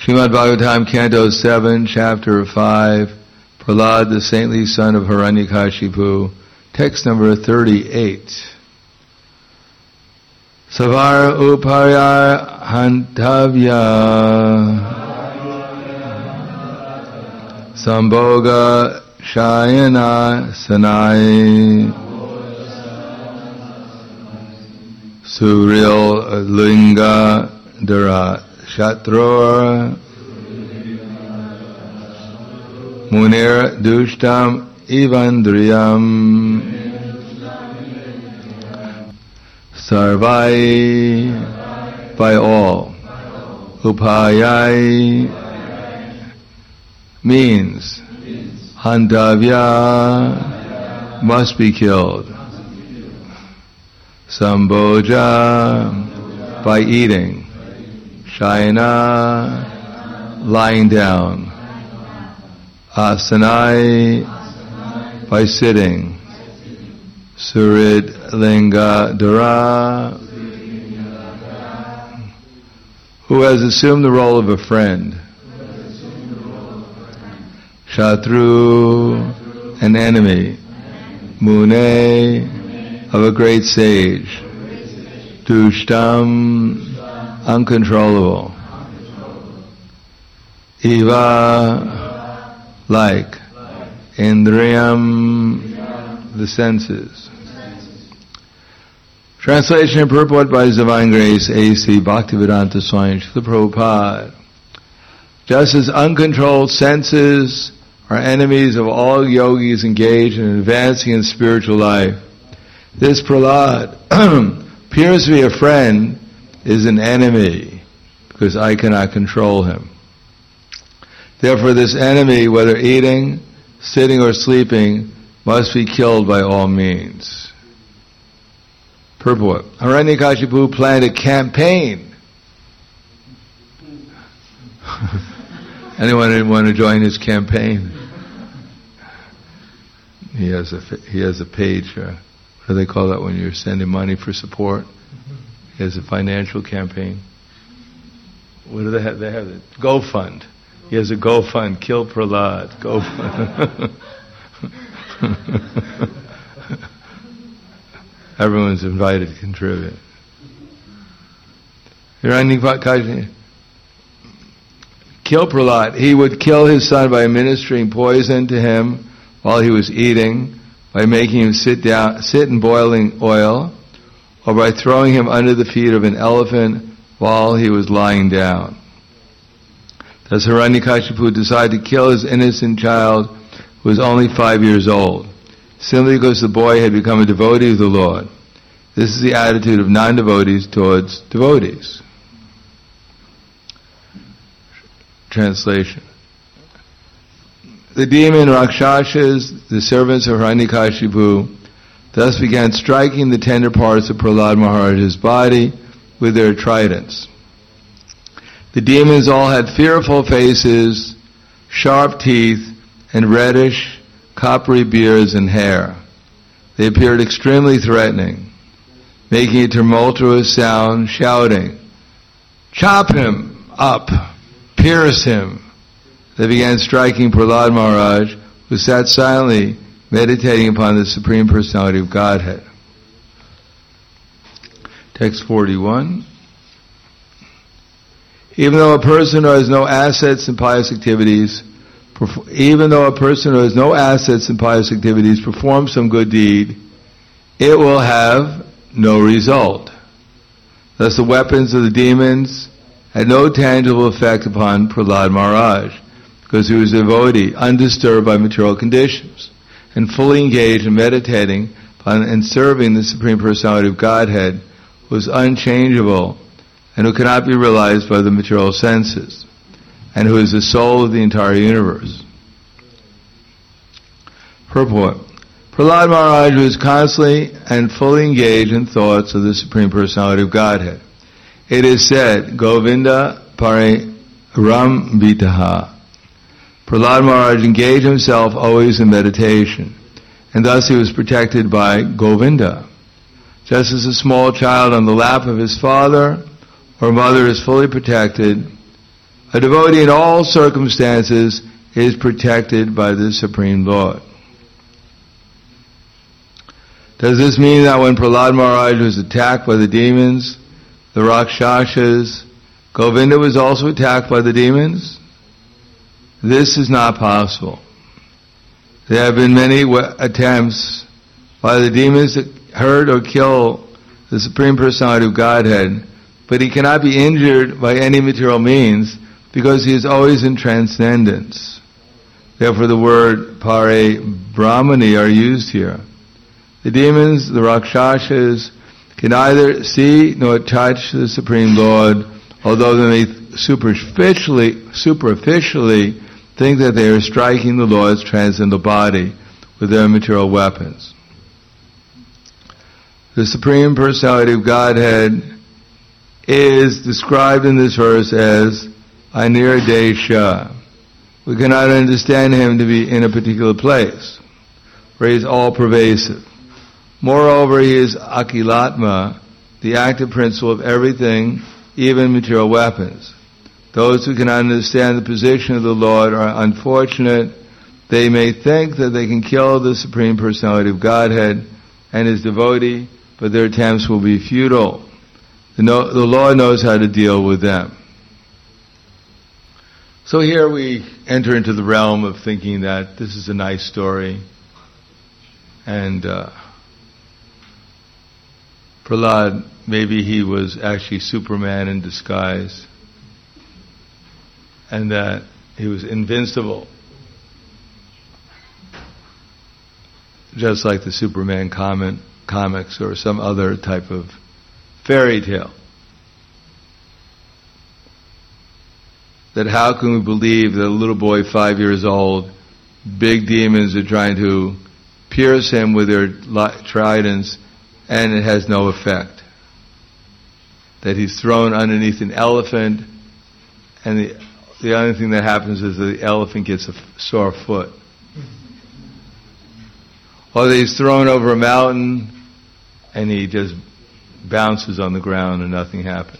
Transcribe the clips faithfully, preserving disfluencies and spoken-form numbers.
Srimad Bhagavatam, Canto seven, Chapter five, Prahlad, the saintly son of Hiranyakashipu, text number thirty-eight. Savar upaya hantavya Sambhoga shayana sanai Suril linga dara shatror Munir dushtam ivandriyam Sarvai, by all. Upayai means Hantavya, must be killed. Sambhoja, by eating. Shayana, lying down. Asanai, by sitting. Surid linga dara, who has assumed the role of a friend. Shatru, an enemy. Mune, of a great sage. Dushtam, uncontrollable. Eva, like. Indriyam, the senses. Translation and purport by His Divine Grace A C Bhaktivedanta Swami Srila Prabhupada. Just as uncontrolled senses are enemies of all yogis engaged in advancing in spiritual life, this Prahlad appears to be a friend, is an enemy, because I cannot control him. Therefore this enemy, whether eating, sitting or sleeping, must be killed by all means. Purport. Hiranyakashipu planned a campaign. Anyone want to join his campaign? He has a he has a page. Uh, what do they call that when you're sending money for support? He has a financial campaign. What do they have? They have it. GoFund. He has a GoFund. Kill Prahlad. GoFund. Everyone's invited to contribute. Hiranyakashipu kill Prahlad. He would kill his son by administering poison to him while he was eating, by making him sit down, sit in boiling oil, or by throwing him under the feet of an elephant while he was lying down. Thus Hiranyakashipu decided to kill his innocent child who was only five years old, simply because the boy had become a devotee of the Lord. This is the attitude of non-devotees towards devotees. Translation. The demon Rakshasas, the servants of Hiranyakashipu, thus began striking the tender parts of Prahlad Maharaj's body with their tridents. The demons all had fearful faces, sharp teeth, and reddish, coppery beards and hair. They appeared extremely threatening, making a tumultuous sound, shouting, "Chop him up! Pierce him!" They began striking Prahlad Maharaj, who sat silently meditating upon the Supreme Personality of Godhead. Text forty-one. Even though a person who has no assets in pious activities Even though a person who has no assets in pious activities performs some good deed, it will have no result. Thus the weapons of the demons had no tangible effect upon Prahlad Maharaj, because he was a devotee, undisturbed by material conditions, and fully engaged in meditating upon and serving the Supreme Personality of Godhead, who is unchangeable and who cannot be realized by the material senses, and who is the soul of the entire universe. Purport. Prahlad Maharaj was constantly and fully engaged in thoughts of the Supreme Personality of Godhead. It is said, Govinda pare rambitaha. Prahlad Maharaj engaged himself always in meditation, and thus he was protected by Govinda. Just as a small child on the lap of his father or mother is fully protected A devotee in all circumstances is protected by the Supreme Lord. Does this mean that when Prahlad Maharaj was attacked by the demons, the Rakshasas, Govinda was also attacked by the demons? This is not possible. There have been many w- attempts by the demons to hurt or kill the Supreme Personality of Godhead, but he cannot be injured by any material means because he is always in transcendence. Therefore the word pare brahmani are used here. The demons, the Rakshasas, can neither see nor touch the Supreme Lord, although they may superficially, superficially think that they are striking the Lord's transcendental body with their material weapons. The Supreme Personality of Godhead is described in this verse as Anirdesha. We cannot understand him to be in a particular place, where he is all-pervasive. Moreover, he is Akilatma, the active principle of everything, even material weapons. Those who cannot understand the position of the Lord are unfortunate. They may think that they can kill the Supreme Personality of Godhead and his devotee, but their attempts will be futile. The, no, the Lord knows how to deal with them. So here we enter into the realm of thinking that this is a nice story, and uh, Prahlad, maybe he was actually Superman in disguise, and that he was invincible, just like the Superman comment, comics or some other type of fairy tale. That how can we believe that a little boy five years old, big demons are trying to pierce him with their tridents, and it has no effect? That he's thrown underneath an elephant, and the, the only thing that happens is the elephant gets a sore foot. Or that he's thrown over a mountain, and he just bounces on the ground and nothing happens.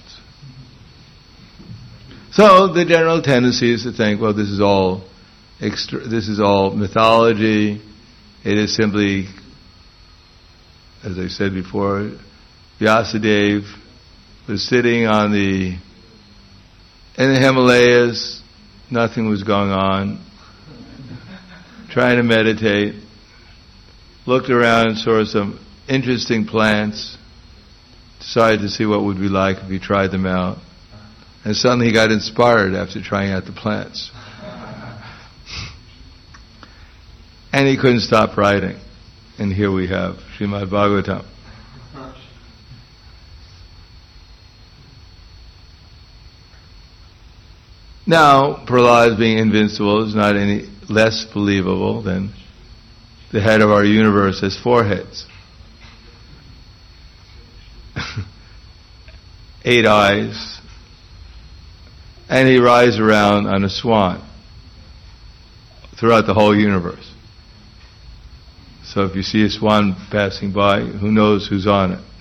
So the general tendency is to think, well, this is all extra, this is all mythology. It is simply, as I said before, Vyasadeva was sitting on the in the Himalayas, nothing was going on, trying to meditate, looked around and saw some interesting plants, decided to see what would be like if he tried them out. And suddenly he got inspired after trying out the plants. And he couldn't stop writing. And here we have Srimad Bhagavatam. Now, Prahlad being invincible is not any less believable than the head of our universe has four heads. Eight eyes. And he rides around on a swan throughout the whole universe. So if you see a swan passing by, who knows who's on it?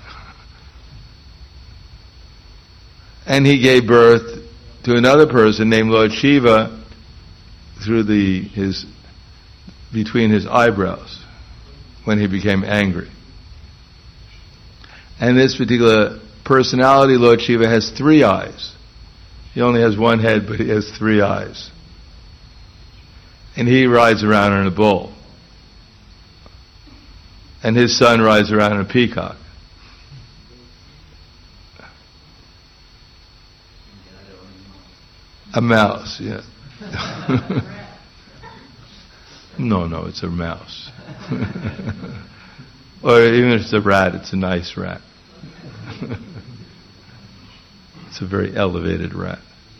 And he gave birth to another person named Lord Shiva through the his between his eyebrows when he became angry. And this particular personality, Lord Shiva, has three eyes. He only has one head, but he has three eyes. And he rides around on a bull. And his son rides around on a peacock. A mouse, yeah. No, no, it's a mouse. Or even if it's a rat, it's a nice rat. It's a very elevated rat.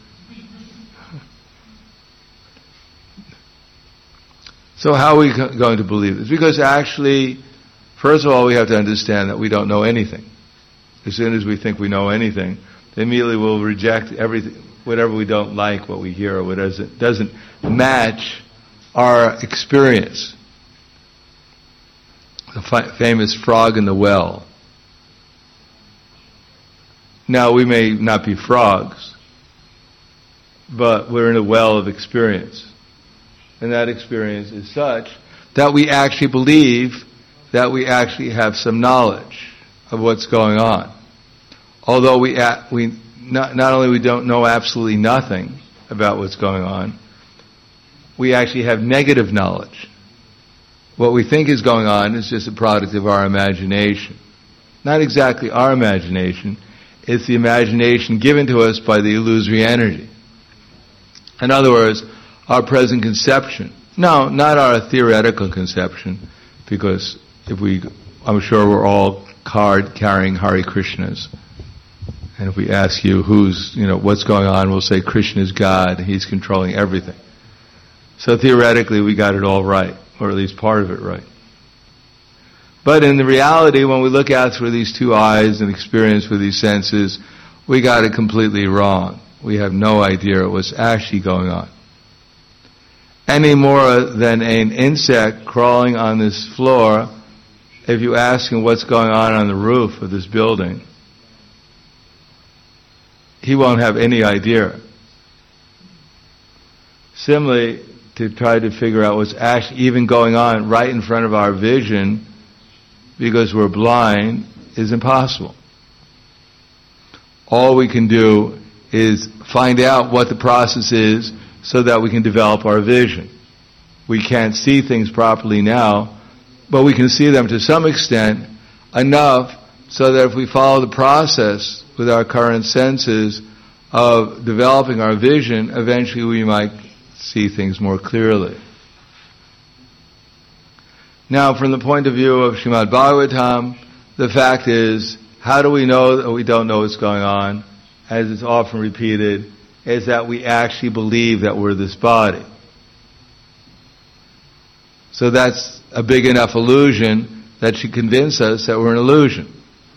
So how are we going to believe this? Because actually, first of all, we have to understand that we don't know anything. As soon as we think we know anything, then immediately we'll reject everything, whatever we don't like, what we hear, or what doesn't, doesn't match our experience. The fi- famous frog in the well. Now, we may not be frogs, but we're in a well of experience. And that experience is such that we actually believe that we actually have some knowledge of what's going on. Although we we not, not only we don't know absolutely nothing about what's going on, we actually have negative knowledge. What we think is going on is just a product of our imagination. Not exactly our imagination, it's the imagination given to us by the illusory energy. In other words, our present conception. No, not our theoretical conception, because if we, I'm sure we're all card-carrying Hare Krishnas. And if we ask you who's, you know, what's going on, we'll say Krishna is God, He's controlling everything. So theoretically we got it all right, or at least part of it right. But in the reality, when we look out through these two eyes and experience with these senses, we got it completely wrong. We have no idea what's actually going on. Any more than an insect crawling on this floor, if you ask him what's going on on the roof of this building, he won't have any idea. Similarly, to try to figure out what's actually even going on right in front of our vision, because we're blind, is impossible. All we can do is find out what the process is so that we can develop our vision. We can't see things properly now, but we can see them to some extent, enough so that if we follow the process with our current senses of developing our vision, eventually we might see things more clearly. Now, from the point of view of Srimad Bhagavatam, the fact is, how do we know that we don't know what's going on? As it's often repeated, is that we actually believe that we're this body. So that's a big enough illusion that should convince us that we're an illusion.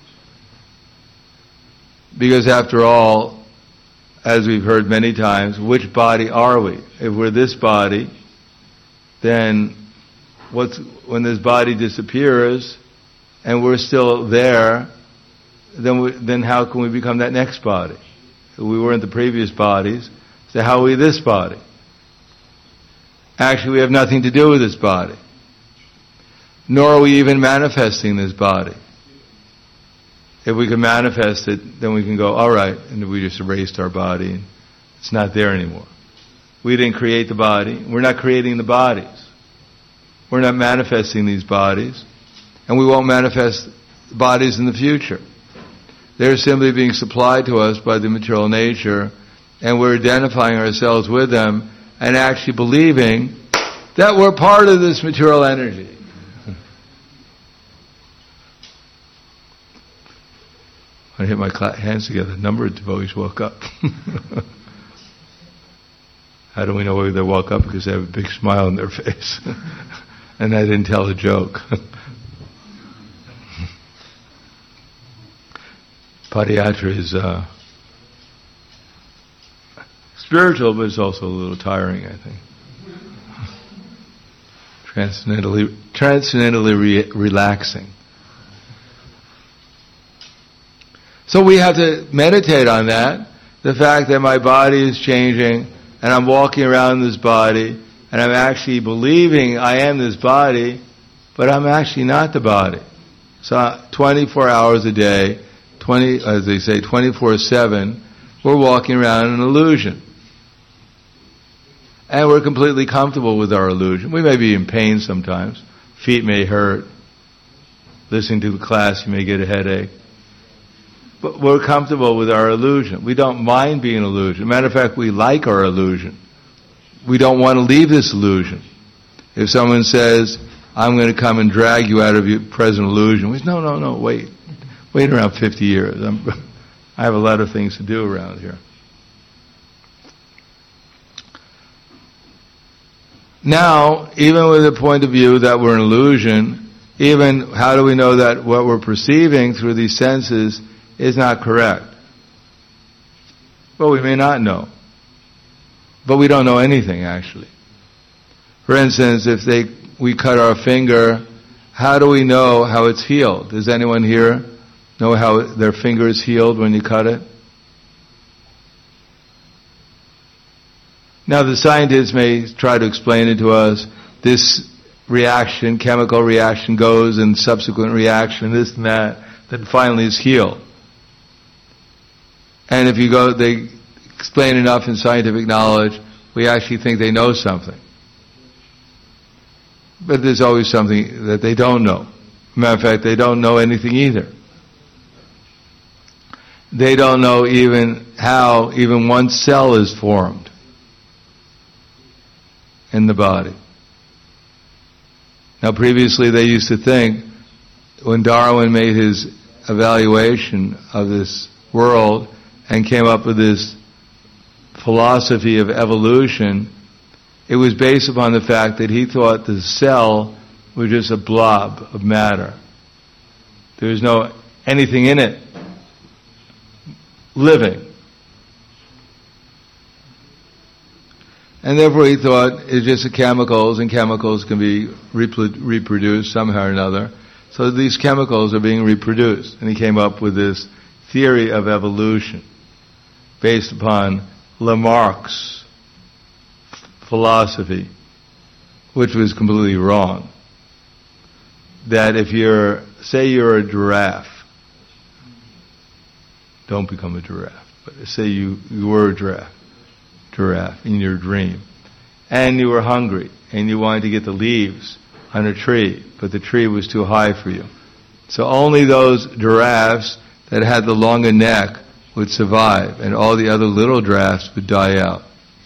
Because after all, as we've heard many times, which body are we? If we're this body, then what's, when this body disappears and we're still there, then we, then how can we become that next body? If we weren't the previous bodies, so how are we this body? Actually, we have nothing to do with this body. Nor are we even manifesting this body. If we can manifest it, then we can go, all right, and we just erased our body, and it's not there anymore. We didn't create the body. We're not creating the bodies. We're not manifesting these bodies, and we won't manifest bodies in the future. They're simply being supplied to us by the material nature, and we're identifying ourselves with them and actually believing that we're part of this material energy. I hit my hands together. A number of devotees woke up. How do we know whether they woke up? Because they have a big smile on their face. And I didn't tell a joke. Padayatra is uh, spiritual, but it's also a little tiring, I think. Transcendentally, transcendently re- relaxing. So we have to meditate on that, the fact that my body is changing, and I'm walking around this body, and I'm actually believing I am this body, but I'm actually not the body. So twenty-four hours a day, twenty, as they say, twenty-four seven, we're walking around in an illusion. And we're completely comfortable with our illusion. We may be in pain sometimes. Feet may hurt. Listening to the class, you may get a headache. But we're comfortable with our illusion. We don't mind being an illusion. Matter of fact, we like our illusion. We don't want to leave this illusion. If someone says, I'm going to come and drag you out of your present illusion, we say, no, no, no, wait. Wait around fifty years. I'm, I have a lot of things to do around here. Now, even with the point of view that we're an illusion, even how do we know that what we're perceiving through these senses is not correct? Well, we may not know. But we don't know anything, actually. For instance, if they we cut our finger, how do we know how it's healed? Does anyone here know how their finger is healed when you cut it? Now the scientists may try to explain it to us. This reaction, chemical reaction goes and subsequent reaction, this and that, then finally is healed. And if you go, they explain enough in scientific knowledge, we actually think they know something. But there's always something that they don't know. Matter of fact, they don't know anything either. They don't know even how even one cell is formed in the body. Now previously they used to think, when Darwin made his evaluation of this world and came up with this philosophy of evolution, it was based upon the fact that he thought the cell was just a blob of matter. There was no anything in it living. And therefore he thought it's just the chemicals, and chemicals can be repro- reproduced somehow or another. So these chemicals are being reproduced. And he came up with this theory of evolution based upon Lamarck's philosophy, which was completely wrong. That if you're, say you're a giraffe, don't become a giraffe, but say you, you were a giraffe, giraffe in your dream, and you were hungry, and you wanted to get the leaves on a tree, but the tree was too high for you. So only those giraffes that had the longer neck would survive, and all the other little giraffes would die out.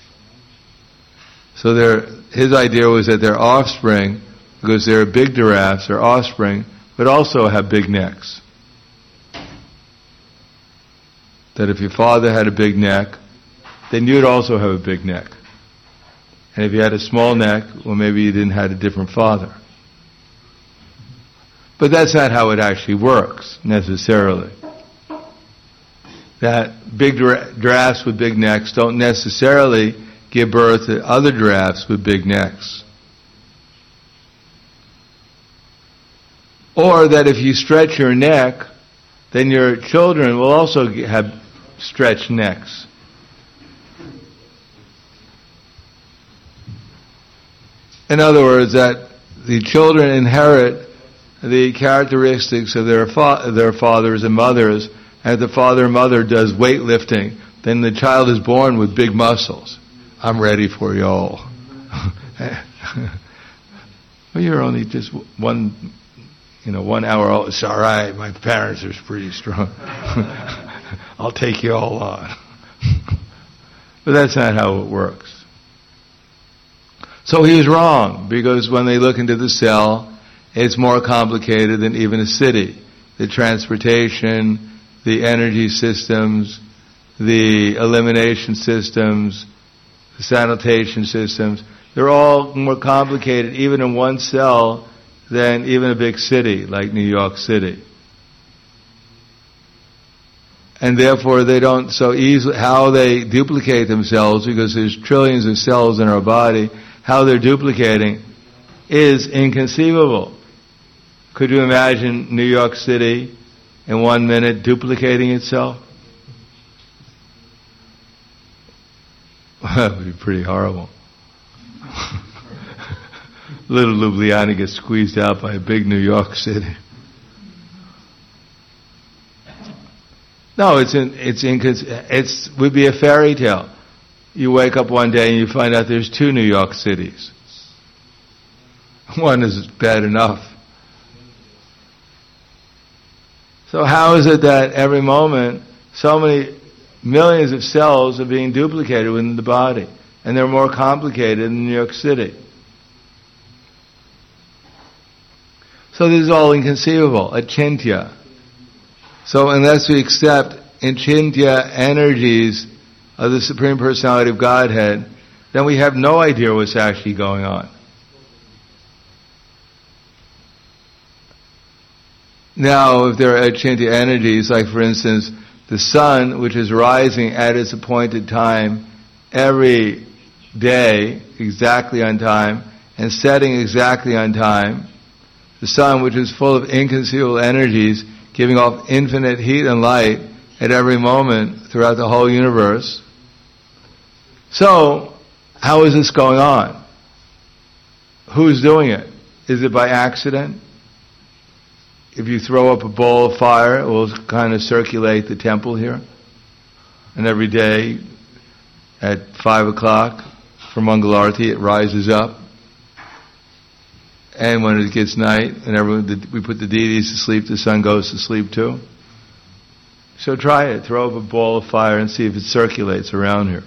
So their, his idea was that their offspring, because they're big giraffes, their offspring would also have big necks. That if your father had a big neck, then you'd also have a big neck. And if you had a small neck, well, maybe you didn't have a different father. But that's not how it actually works, necessarily. That big giraffes with big necks don't necessarily give birth to other giraffes with big necks. Or that if you stretch your neck, then your children will also have stretched necks. In other words, that the children inherit the characteristics of their fa- their fathers and mothers, and if the father and mother does weightlifting, then the child is born with big muscles. I'm ready for you all. Well, you're only just one, you know, one hour old. It's all right. My parents are pretty strong. I'll take you all on. But that's not how it works. So he was wrong, because when they look into the cell, it's more complicated than even a city. The transportation, the energy systems, the elimination systems, the sanitation systems, they're all more complicated even in one cell than even a big city like New York City. And therefore they don't so easily, how they duplicate themselves, because there's trillions of cells in our body, how they're duplicating is inconceivable. Could you imagine New York City in one minute duplicating itself? That would be pretty horrible. Little Ljubljana gets squeezed out by a big New York City. No, it's in, it's in, it's would be a fairy tale. You wake up one day and you find out there's two New York cities. One is bad enough. So how is it that every moment so many millions of cells are being duplicated within the body, and they're more complicated in New York City? So this is all inconceivable, achintya. So unless we accept achintya energies of the Supreme Personality of Godhead, then we have no idea what's actually going on. Now, if there are achintya energies, like for instance, the sun, which is rising at its appointed time every day, exactly on time, and setting exactly on time, the sun, which is full of inconceivable energies, giving off infinite heat and light at every moment throughout the whole universe. So, How is this going on? Who's doing it? Is it by accident? If you throw up a ball of fire, it will kind of circulate the temple here. And every day at five o'clock for Mangalarti, it rises up. And when it gets night and everyone, we put the deities to sleep, the sun goes to sleep too. So try it. Throw up a ball of fire and see if it circulates around here.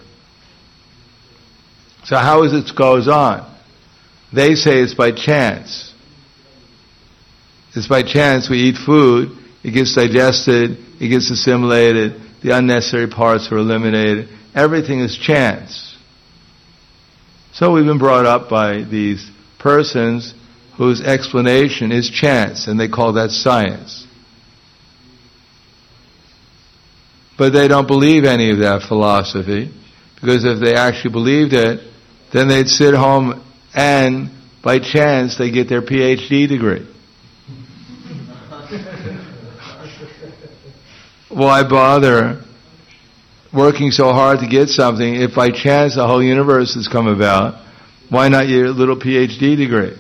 So how is it goes on? They say it's by chance. It's by chance we eat food, it gets digested, it gets assimilated, the unnecessary parts are eliminated. Everything is chance. So we've been brought up by these persons whose explanation is chance, and they call that science. But they don't believe any of that philosophy, because if they actually believed it, then they'd sit home and, by chance, they get their P H D degree. Why bother working so hard to get something if by chance the whole universe has come about? Why not your little P H D degree?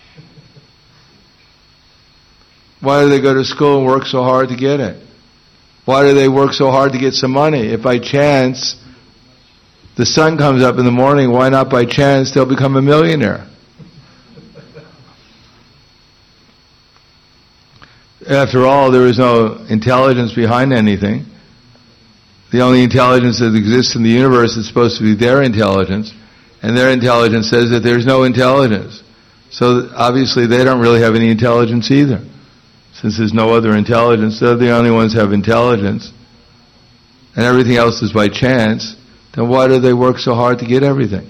Why do they go to school and work so hard to get it? Why do they work so hard to get some money? If by chance the sun comes up in the morning, why not by chance they'll become a millionaire? After all, there is no intelligence behind anything. The only intelligence that exists in the universe is supposed to be their intelligence, and their intelligence says that there's no intelligence. So obviously they don't really have any intelligence either. Since there's no other intelligence, they're the only ones who have intelligence, and everything else is by chance, then why do they work so hard to get everything?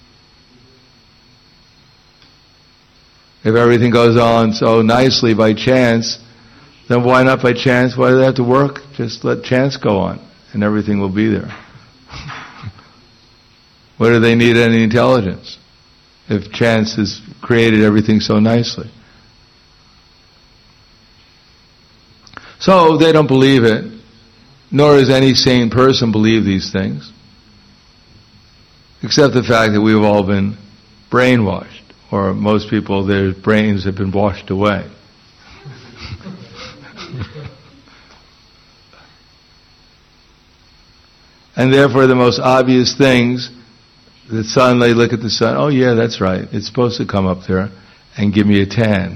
If everything goes on so nicely by chance, then why not by chance? Why do they have to work? Just let chance go on, and everything will be there. Why do they need any intelligence if chance has created everything so nicely? So they don't believe it, nor does any sane person believe these things, except the fact that we've all been brainwashed, or most people, their brains have been washed away. And therefore the most obvious things, the sun, they look at the sun, oh yeah, that's right, it's supposed to come up there and give me a tan.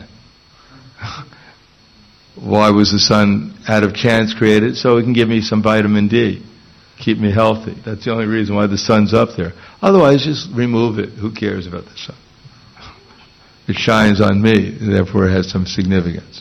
Why was the sun out of chance created? So it can give me some vitamin D, keep me healthy. That's the only reason why the sun's up there. Otherwise, just remove it. Who cares about the sun? It shines on me, therefore it has some significance.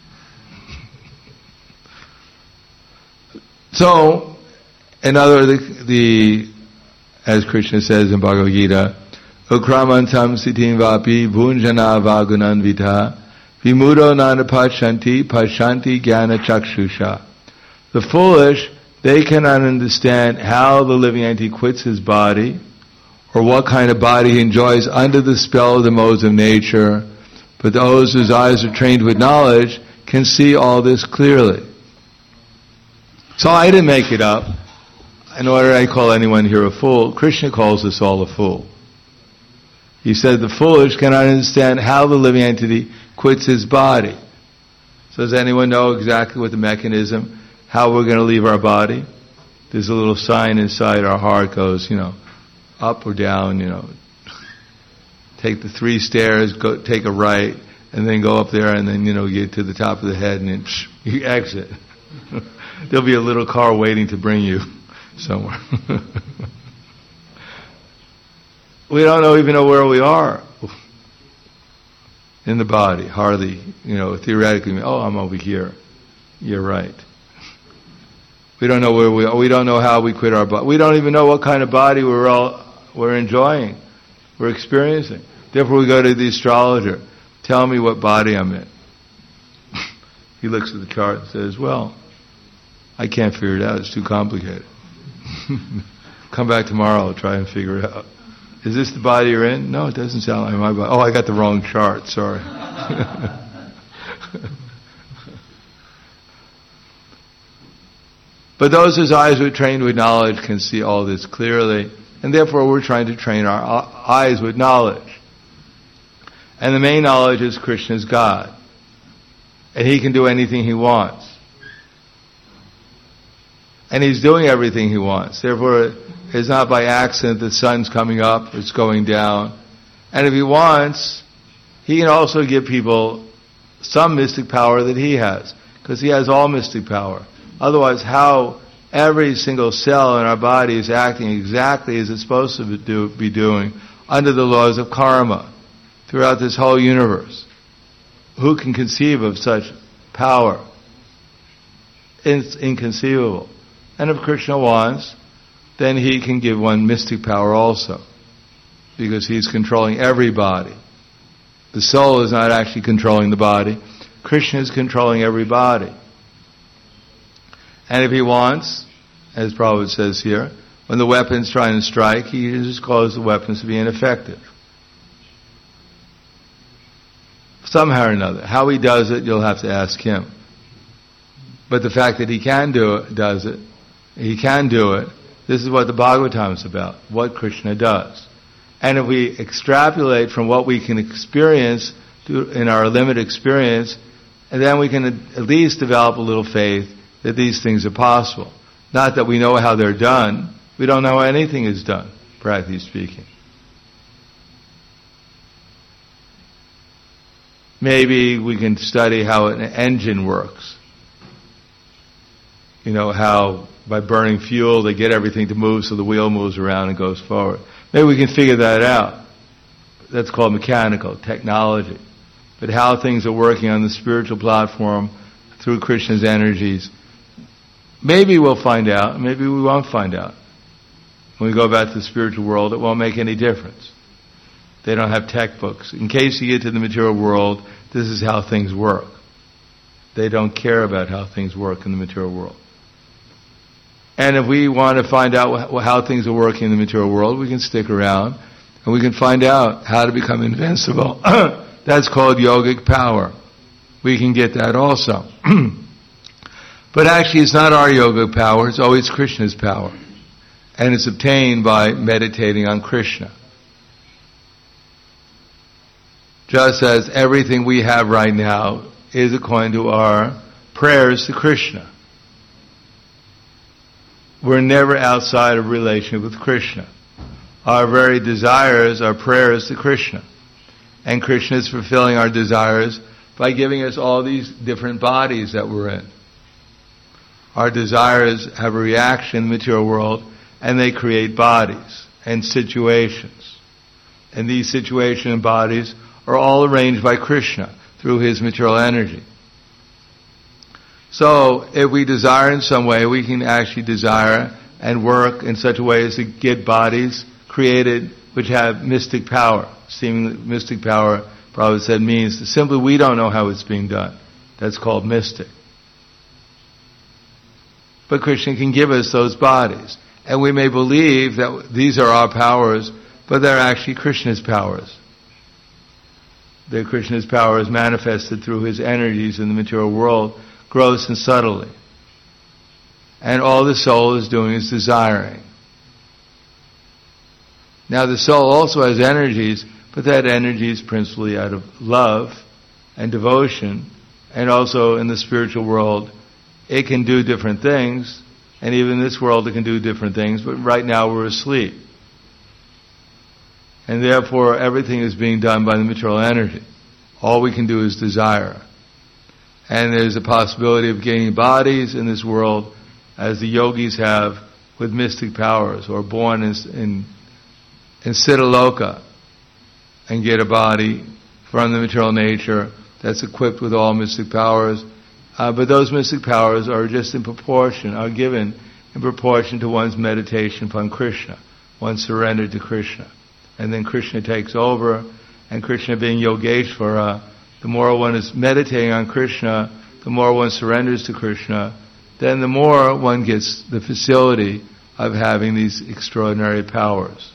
So, another, the, the as Krishna says in Bhagavad Gita, Ukramantam sitim vapi bhunjana vagunanvita vimudo nanapachanti pashanti jnana chakshusha. The foolish, they cannot understand how the living entity quits his body, or what kind of body he enjoys under the spell of the modes of nature, but those whose eyes are trained with knowledge can see all this clearly. So I didn't make it up. Nor did I call anyone here a fool. Krishna calls us all a fool. He said the foolish cannot understand how the living entity quits his body. So does anyone know exactly what the mechanism, how we're going to leave our body? There's a little sign inside our heart goes, you know, up or down, you know. Take the three stairs, go take a right, and then go up there, and then, you know, get to the top of the head, and then psh, you exit. There'll be a little car waiting to bring you somewhere. We don't know, even know where we are in the body. Hardly, you know, theoretically, oh, I'm over here. You're right. We don't know where we are. We don't know how we quit our body. We don't even know what kind of body we're all we're enjoying, we're experiencing. Therefore, we go to the astrologer. Tell me what body I'm in. He looks at the chart and says, well, I can't figure it out. It's too complicated. Come back tomorrow. I'll try and figure it out. Is this the body you're in? No, it doesn't sound like my body. Oh, I got the wrong chart. Sorry. But those whose eyes are trained with knowledge can see all this clearly. And therefore we're trying to train our eyes with knowledge. And the main knowledge is Krishna is God. And He can do anything He wants. And He's doing everything He wants. Therefore, it's not by accident the sun's coming up, it's going down. And if He wants, He can also give people some mystic power that He has. Because He has all mystic power. Otherwise, how every single cell in our body is acting exactly as it's supposed to be, do, be doing under the laws of karma throughout this whole universe. Who can conceive of such power? It's inconceivable. And if Krishna wants, then He can give one mystic power also. Because He's controlling every body. The soul is not actually controlling the body. Krishna is controlling every body. And if He wants, as Prabhupada says here, when the weapon's trying to strike, He just causes the weapons to be ineffective. Somehow or another. How He does it, you'll have to ask Him. But the fact that He can do it, does it, He can do it, this is what the Bhagavatam is about, what Krishna does. And if we extrapolate from what we can experience to, in our limited experience, and then we can at least develop a little faith that these things are possible. Not that we know how they're done. We don't know how anything is done, practically speaking. Maybe we can study how an engine works. You know, how by burning fuel they get everything to move so the wheel moves around and goes forward. Maybe we can figure that out. That's called mechanical technology. But how things are working on the spiritual platform through Krishna's energies, maybe we'll find out, maybe we won't find out. When we go back to the spiritual world, it won't make any difference. They don't have textbooks. In case you get to the material world, this is how things work. They don't care about how things work in the material world. And if we want to find out how things are working in the material world, we can stick around and we can find out how to become invincible. That's called yogic power. We can get that also. But actually it's not our yogic power, it's always Krishna's power. And it's obtained by meditating on Krishna. Just as everything we have right now is according to our prayers to Krishna. We're never outside of relation with Krishna. Our very desires are prayers to Krishna. And Krishna is fulfilling our desires by giving us all these different bodies that we're in. Our desires have a reaction in the material world, and they create bodies and situations. And these situations and bodies are all arranged by Krishna through His material energy. So, if we desire in some way, we can actually desire and work in such a way as to get bodies created which have mystic power. Seemingly mystic power, Prabhupada said, means simply we don't know how it's being done. That's called mystic. But Krishna can give us those bodies. And we may believe that these are our powers, but they're actually Krishna's powers. They're Krishna's powers manifested through His energies in the material world, gross and subtly. And all the soul is doing is desiring. Now the soul also has energies, but that energy is principally out of love and devotion, and also in the spiritual world it can do different things, and even in this world it can do different things, but right now we're asleep. And therefore everything is being done by the material energy. All we can do is desire. And there's a possibility of gaining bodies in this world as the yogis have with mystic powers, or born in, in, in Siddhaloka and get a body from the material nature that's equipped with all mystic powers. Uh, but those mystic powers are just in proportion, are given in proportion to one's meditation upon Krishna, one's surrender to Krishna. And then Krishna takes over, and Krishna being Yogeshvara, the more one is meditating on Krishna, the more one surrenders to Krishna, then the more one gets the facility of having these extraordinary powers.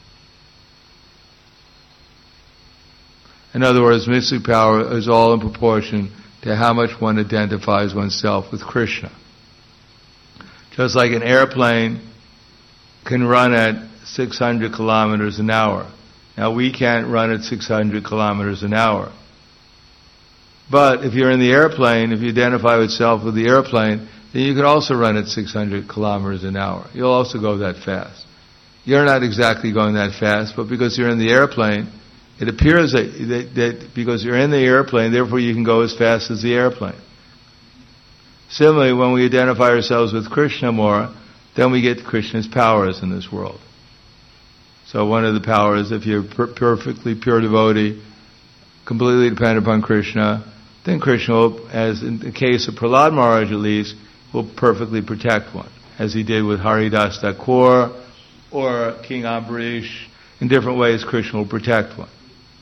In other words, mystic power is all in proportion to how much one identifies oneself with Krishna. Just like an airplane can run at six hundred kilometers an hour. Now we can't run at six hundred kilometers an hour. But if you're in the airplane, if you identify yourself with the airplane, then you can also run at six hundred kilometers an hour. You'll also go that fast. You're not exactly going that fast, but because you're in the airplane, it appears that, that, that because you're in the airplane, therefore you can go as fast as the airplane. Similarly, when we identify ourselves with Krishna more, then we get Krishna's powers in this world. So one of the powers, if you're per- perfectly pure devotee, completely dependent upon Krishna, then Krishna will, as in the case of Prahlad Maharaj at least, will perfectly protect one, as he did with Haridas Thakur or King Ambarish. In different ways, Krishna will protect one.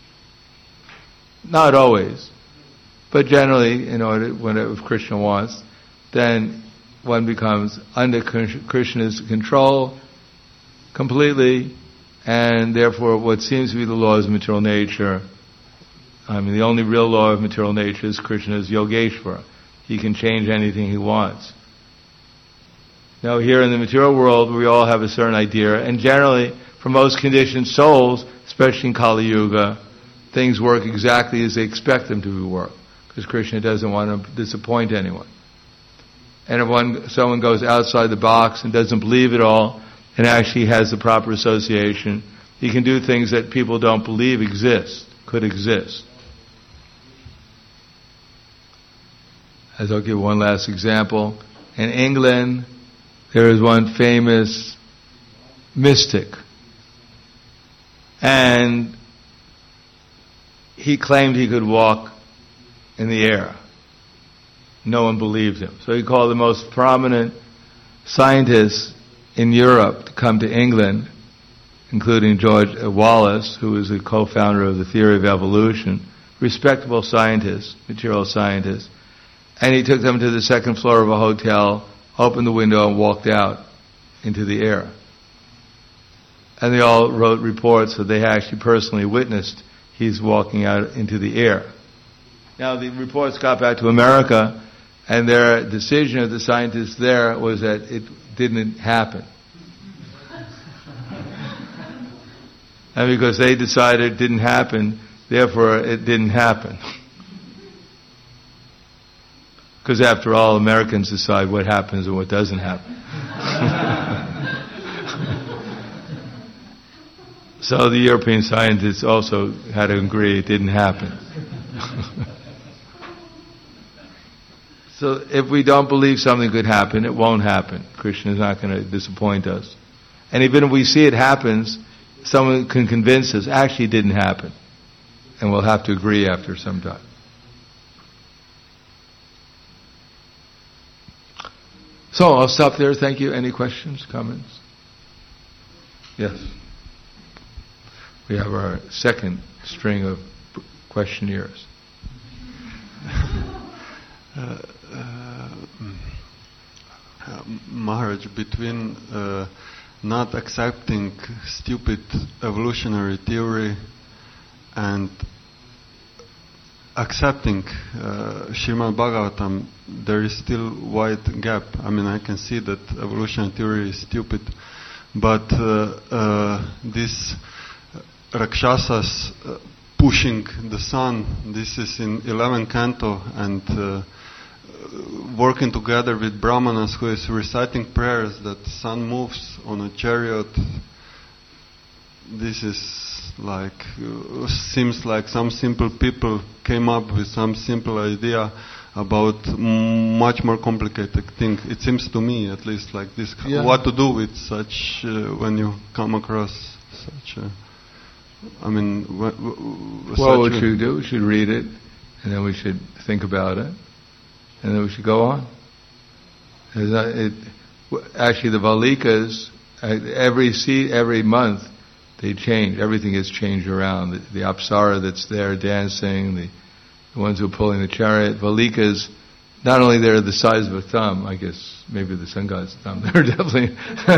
Not always, but generally, in order, when it, if Krishna wants, then one becomes under Krishna's control completely, and therefore what seems to be the laws of material nature, I mean the only real law of material nature is Krishna's Yogeshvara. He can change anything he wants. Now here in the material world we all have a certain idea, and generally for most conditioned souls, especially in Kali Yuga, things work exactly as they expect them to work, because Krishna doesn't want to disappoint anyone. And if one, someone goes outside the box and doesn't believe it all, and actually has the proper association, he can do things that people don't believe exist, could exist. As I'll give one last example. In England, there is one famous mystic. And he claimed he could walk in the air. No one believed him. So he called the most prominent scientists in Europe to come to England, including George Wallace, who was the co-founder of the theory of evolution, respectable scientist, material scientist. And he took them to the second floor of a hotel, opened the window and walked out into the air. And they all wrote reports that they actually personally witnessed he's walking out into the air. Now the reports got back to America, and their decision of the scientists there was that it didn't happen. And because they decided it didn't happen, therefore it didn't happen. Because after all, Americans decide what happens and what doesn't happen. So the European scientists also had to agree it didn't happen. So if we don't believe something could happen, it won't happen. Krishna is not going to disappoint us. And even if we see it happens, someone can convince us actually it didn't happen. And we'll have to agree after some time. So I'll stop there. Thank you. Any questions, comments? Yes. We have our second string of questionnaires. Uh, uh, Maharaj, between uh, not accepting stupid evolutionary theory and accepting uh, Srimad Bhagavatam, there is still wide gap. I mean, I can see that evolutionary theory is stupid, but uh, uh, this Rakshasas uh, pushing the sun, this is in eleventh canto, and uh, working together with Brahmanas who is reciting prayers that sun moves on a chariot. This is like, uh, seems like some simple people came up with some simple idea about m- much more complicated thing. It seems to me, at least, like this. Yeah. What to do with such, uh, when you come across such a, I mean, w- w- well, what should we do? We should read it, and then we should think about it, and then we should go on. It, actually, the Valikas, every see, every month, they change. Everything is changed around. The, the Apsara that's there dancing, the, the ones who are pulling the chariot. Valikas, not only they're the size of a thumb, I guess maybe the sun god's thumb. They're definitely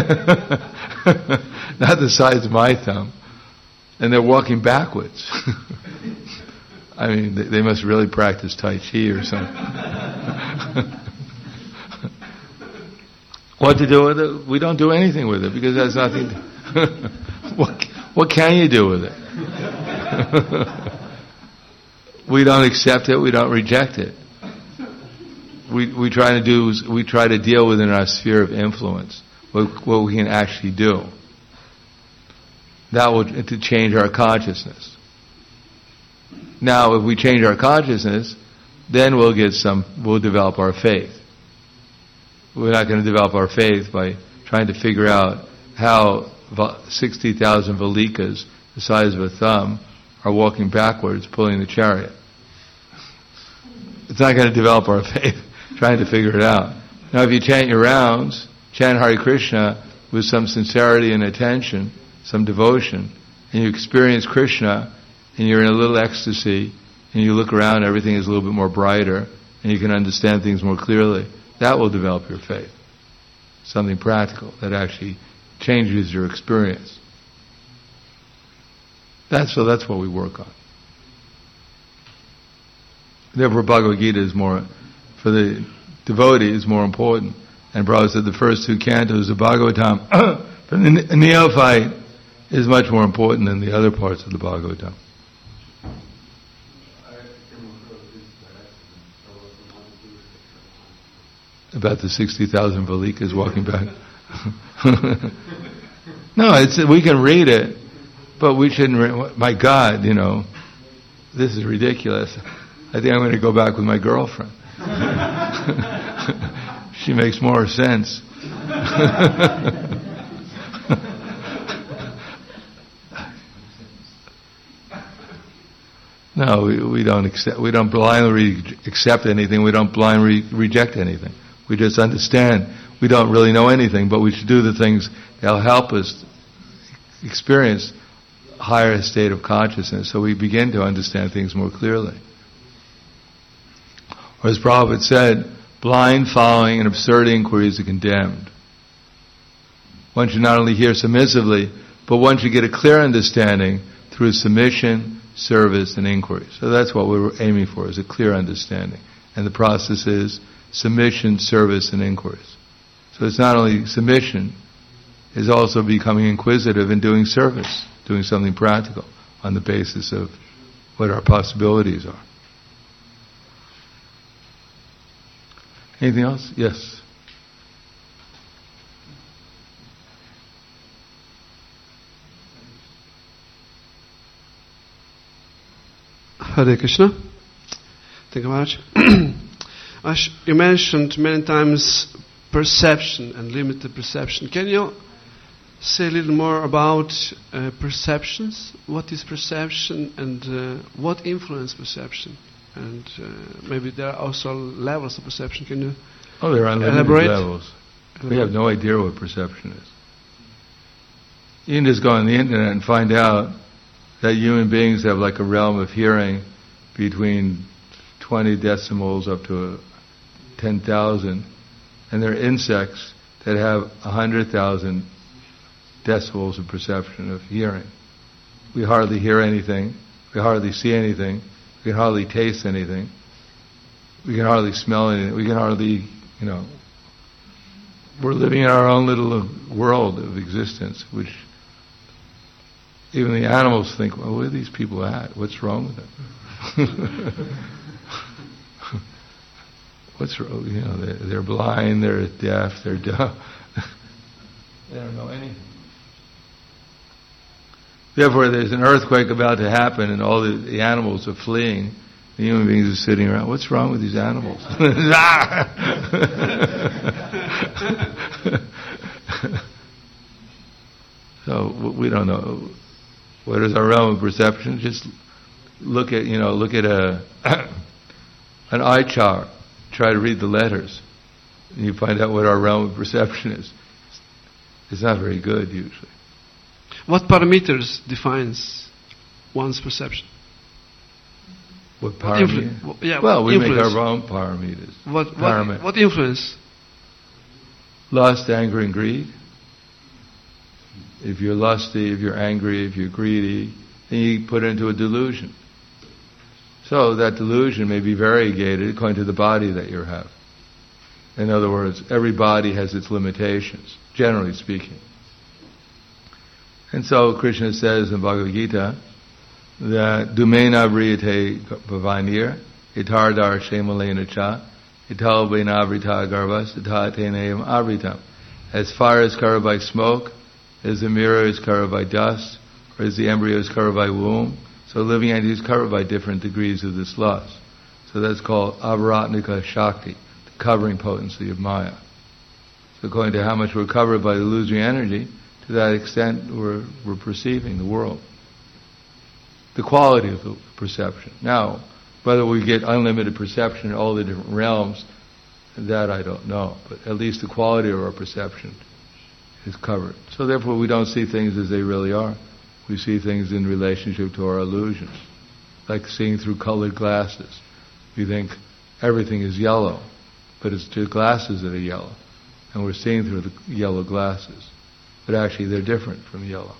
not the size of my thumb. And they're walking backwards. I mean, they, they must really practice Tai Chi or something. What to do with it? We don't do anything with it because that's nothing. To what, what can you do with it? We don't accept it, we don't reject it. We we try to do we try to deal within our sphere of influence what, what we can actually do. That will to change our consciousness. Now, if we change our consciousness, then we'll get some. We'll develop our faith. We're not going to develop our faith by trying to figure out how sixty thousand Valikas, the size of a thumb, are walking backwards, pulling the chariot. It's not going to develop our faith trying to figure it out. Now, if you chant your rounds, chant Hare Krishna with some sincerity and attention, some devotion, and you experience Krishna, and you're in a little ecstasy, and you look around, everything is a little bit more brighter, and you can understand things more clearly, that will develop your faith. Something practical that actually changes your experience. That's so. That's what we work on. Therefore, Bhagavad Gita is more, for the devotee, is more important. And Prabhupada said the first two cantos of Bhagavatam, for the neophyte, is much more important than the other parts of the Bhagavatam. About the sixty thousand Valikas walking back. No, it's we can read it, but we shouldn't read, my God, you know, this is ridiculous. I think I'm going to go back with my girlfriend. She makes more sense. No, we, we don't accept. We don't blindly re- accept anything. We don't blindly re- reject anything. We just understand. We don't really know anything, but we should do the things that'll help us experience a higher state of consciousness, so we begin to understand things more clearly. Or as Prabhupada said, blind following and absurd inquiries are condemned. One should not only hear submissively, but one should get a clear understanding through submission, service, and inquiry. So that's what we're aiming for, is a clear understanding. And the process is submission, service, and inquiries. So it's not only submission, it's also becoming inquisitive and doing service, doing something practical on the basis of what our possibilities are. Anything else? Yes. Hare Krishna. Thank you very much. As you mentioned many times perception and limited perception. Can you say a little more about uh, perceptions? What is perception and uh, what influence perception? And uh, maybe there are also levels of perception. Can you Oh, there are unlimited elaborate? levels. We have no idea what perception is. You can just go on the internet and find out that human beings have like a realm of hearing between twenty decimals up to ten thousand, and there are insects that have one hundred thousand decibels of perception of hearing. We hardly hear anything, we hardly see anything, we can hardly taste anything, we can hardly smell anything, we can hardly, you know, we're living in our own little world of existence, which even the animals think, well, where are these people at? What's wrong with them? What's wrong? You know, they're, they're blind, they're deaf, they're dumb. They don't know anything. Therefore, there's an earthquake about to happen, and all the, the animals are fleeing. The human beings are sitting around. What's wrong with these animals? So we don't know. What is our realm of perception? Just look at, you know, look at a an eye chart. Try to read the letters, and you find out what our realm of perception is. It's not very good usually. What parameters defines one's perception? What parameters? Influ- yeah, well, we influence. make our own parameters. What what, Paramet- what influence? Lust, anger, and greed. If you're lusty, if you're angry, if you're greedy, then you put it into a delusion. So that delusion may be variegated according to the body that you have. In other words, every body has its limitations, generally speaking. And so Krishna says in Bhagavad Gita that Dumena Vriyate Bhavanir, Itardar Shemalena Cha, Ital Benavrita Garvas, Itatenayam Avritam. As fire is covered by smoke, as the mirror is covered by dust, or as the embryo is covered by womb, so living entity is covered by different degrees of this lust. So that's called Avaratnika Shakti, the covering potency of Maya. So according to how much we're covered by the illusory energy, to that extent we're, we're perceiving the world. The quality of the perception. Now, whether we get unlimited perception in all the different realms, that I don't know. But at least the quality of our perception is covered. So therefore we don't see things as they really are. We see things in relationship to our illusions. Like seeing through colored glasses. We think everything is yellow, but it's just glasses that are yellow. And we're seeing through the yellow glasses. But actually they're different from yellow.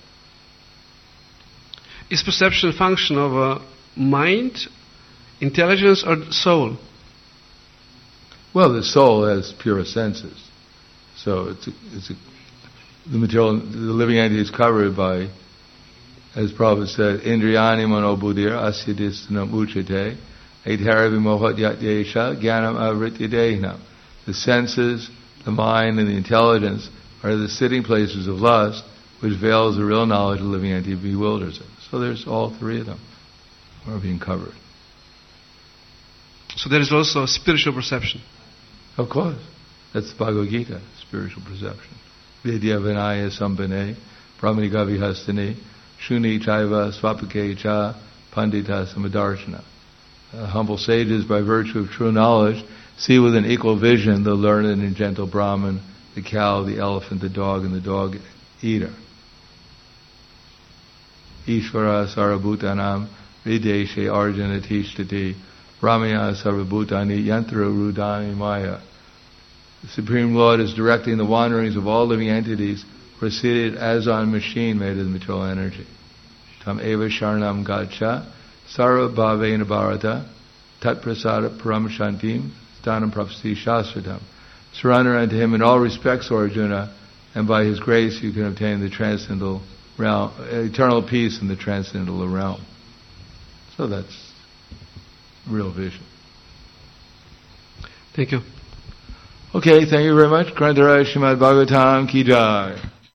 Is perception a function of a mind, intelligence, or soul? Well, the soul has pure senses. So it's a, it's a, the material, the living entity is covered by, as Prabhupada said, Indriyani mano buddhir asyadistanam uchate aitaravi mohat yatyesha jnanam avrityadehna. The senses, the mind, and the intelligence are the sitting places of lust, which veils the real knowledge of the living entity, bewilders it. So there's all three of them are being covered. So there is also spiritual perception. Of course. That's the Bhagavad Gita, spiritual perception. Vidya vinaya sambhane, brahmanika vihastane, shuni chaiva swapake cha, pandita samadarshana. Uh, humble sages, by virtue of true knowledge, see with an equal vision the learned and gentle Brahman, the cow, the elephant, the dog, and the dog eater. Ishvara sarabhutanam videshe arjuna tishtati Brahmaya sarvabhutani yantra rudani maya. The Supreme Lord is directing the wanderings of all living entities, proceeded as on a machine made of the material energy. Tam eva sharnam gacha sarva bhavena bharata tat prasada param shantim stanam prapasti shastratam. Surrender unto him in all respects, O Arjuna, and by his grace you can obtain the transcendental realm, eternal peace in the transcendental realm. So that's real vision. Thank you. Okay, thank you very much. Grantharaj Srimad Bhagavatam Ki Jai.